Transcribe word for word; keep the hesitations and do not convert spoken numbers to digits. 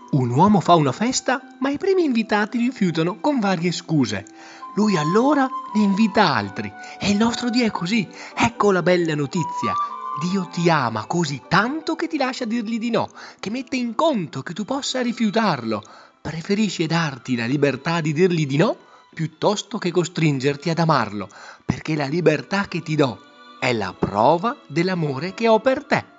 Un uomo fa una festa, ma i primi invitati rifiutano con varie scuse. Lui allora ne invita altri. E il nostro Dio è così. Ecco la bella notizia. Dio ti ama così tanto che ti lascia dirgli di no, che mette in conto che tu possa rifiutarlo. Preferisce darti la libertà di dirgli di no piuttosto che costringerti ad amarlo, perché la libertà che ti do è la prova dell'amore che ho per te.